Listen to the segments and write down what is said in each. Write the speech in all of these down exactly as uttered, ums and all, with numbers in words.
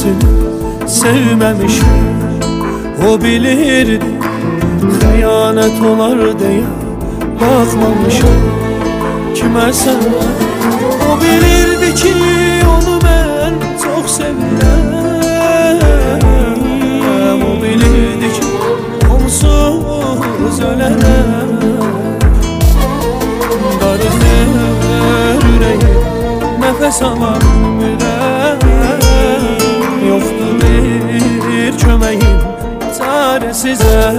özünü sevməmişim. O bilirdi xəyanət olar deyə baxmamışam kimə sən. O bilirdi ki onu mən çox sevirəm. O bilirdi ki onsuz ölərəm. Darıxır ürəyim, nəfəs alamırəm. Yoxdur bir köməyim çarəsizəm.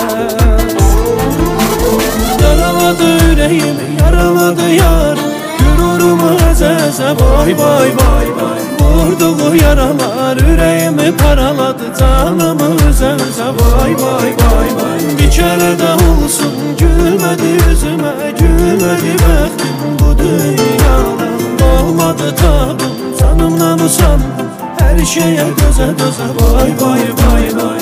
Yaraladı ürəyimi, yaraladı yar, gürurumu əzəzə. Vay vay vay vay, vurduğu yaralar ürəyimi paraladı, canımı üzəzə. Vay vay vay vay, bir kərə də olsun gülmədi üzümə, gülmədi bəxtim bu dünyada. Olmadı tabım, canımdan usandım, hər şeyə dözə dözə. Vay vay vay vay.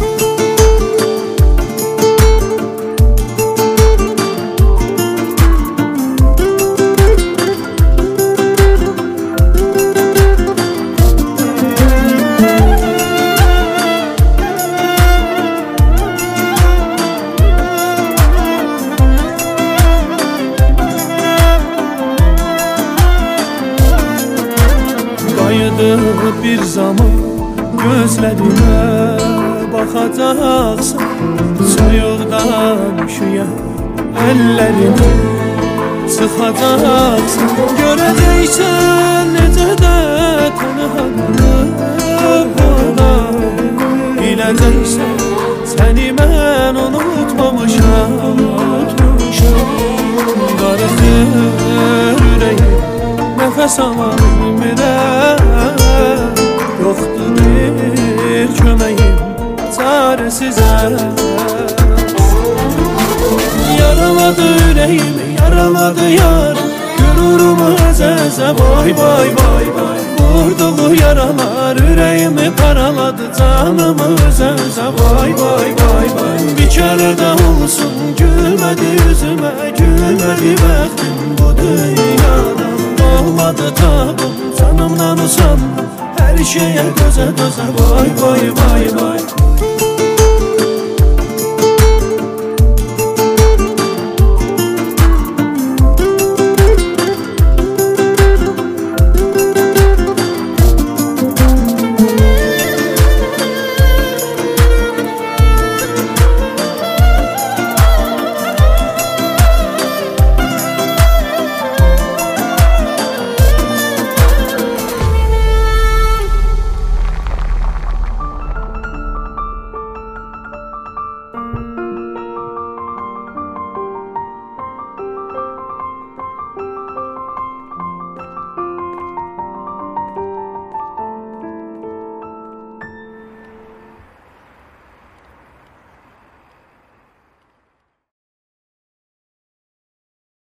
Bir zaman gözlərimə baxacaqsan, soyuqdan üşüyən əllərimi sıxacaqsan. Görəcəksən necə də tənhalıq, biləcəksən səni mən unutmamışam. Darıxır ürəyim, nəfəs alamırəm. Yoxdur bir köməyim çarəsizəm. Yaraladı ürəyimi, yaraladı yar, gürurumu əzəzə. Vay vay vay vay, vurduğu yaralar ürəyimi paraladı, canımı üzəzə. Vay vay vay vay, bir kərə də olsun gülmədi üzümə, gülmədi bəxtim bu dünyada. Olmadı tabım, canımdan usandım, hər şeyə dözə dözə. Vay vay vay vay.